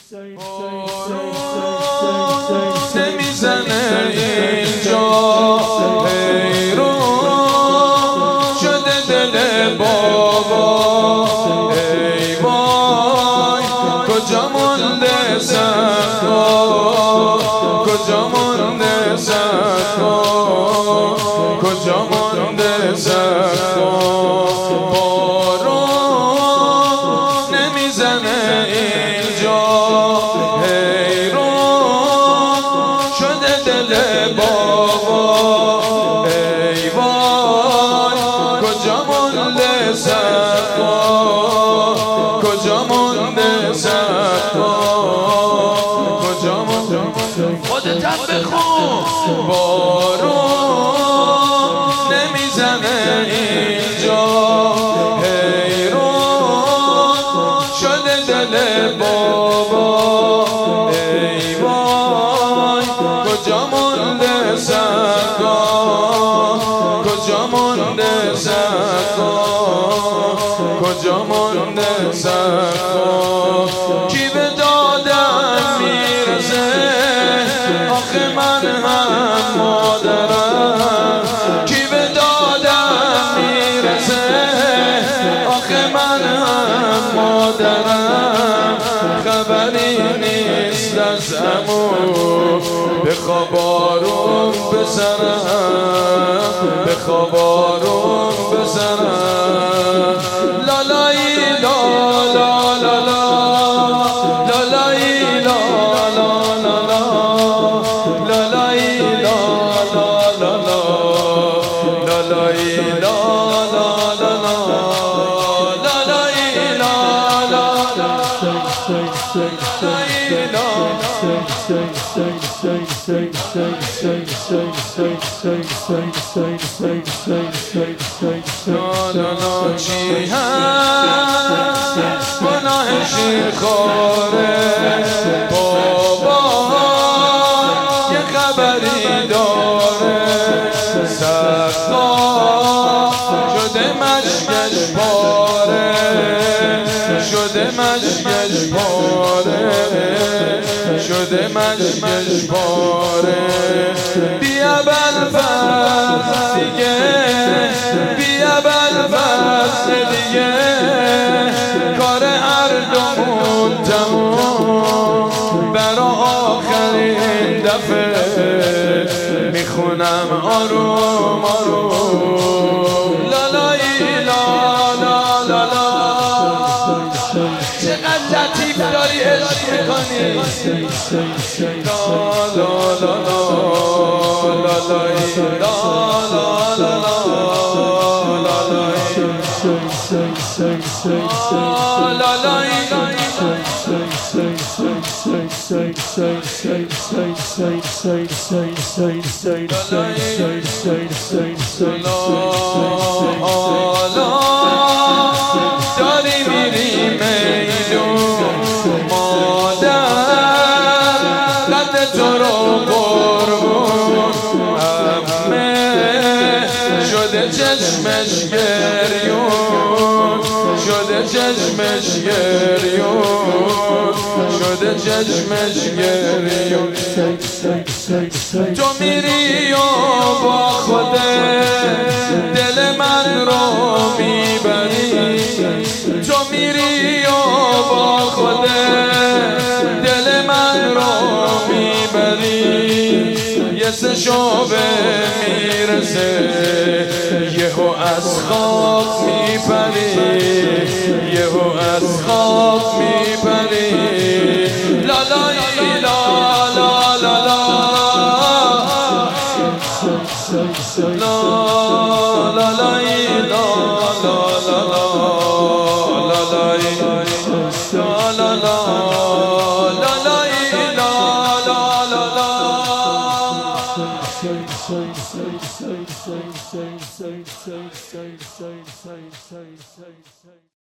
نمیزنه اینجا حیرون شده دل بابا ای وای کجا مونده صفا کجا مونده صفا کجا مونده صفا بارون نمیزنه اینجا بابا ای وای کجا مونده صفا کجا مونده صفا کجا مونده خودت هم بخون بارون نمیزنه اینجا حیرون شده دل بابا ای وای کجا مونده صفا کجا مونده صفا کجا مونده صفا کی به دادم میرسه آخه من هم مادرم کی به دادم میرسه آخه من هم مادرم خبری نیست از عمو بخواب آروم بسرم بخواب آروم بسرم لالایی لا لا لا لا لالایی لا لا لا لا لالایی لا لا لا لا لالایی لا لا لا لا لالایی لا لا لا چی هست گناه شیرخواره بابا یه خبری داره صفا شده مشکش پاره شده مشکش پاره شده مشکش پاره بیا بلفظ دیگه بیا بلفظ دیگه کار هر دومون تموم برا آخرین دفعه میخونم آروم آروم لالایی لا لا لا لا چقدر لطیف داری عشق میکنی لا لا لا لا لالایی لا لا لا لا لالایی داری میری میدون مادر قد تو رو قربون عمه شده چشمش گریون شده چشمش گریون شده چشمش گریون تو میری و با خودت دل من رو میبری تو میری و با خودت دل من رو میبری یه سه شعبه میرسه یهو از خواب میپری یهو از خواب میپری لالایی لا لا لا لا لا لالایی لا لا لا لا لالایی لا لا لا لالایی لا لا لا لا